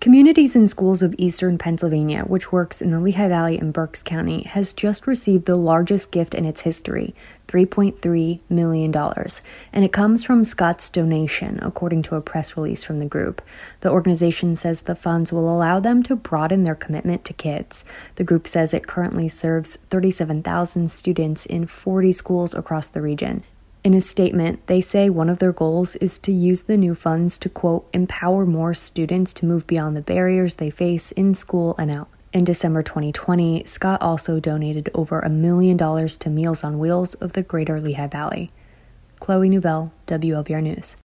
Communities and Schools of Eastern Pennsylvania, which works in the Lehigh Valley and Berks County, has just received the largest gift in its history, $3.3 million, and it comes from Scott's donation, according to a press release from the group. The organization says the funds will allow them to broaden their commitment to kids. The group says it currently serves 37,000 students in 40 schools across the region. In a statement, they say one of their goals is to use the new funds to, quote, empower more students to move beyond the barriers they face in school and out. In December 2020, Scott also donated over $1 million to Meals on Wheels of the Greater Lehigh Valley. Chloe Newbell, WLBR News.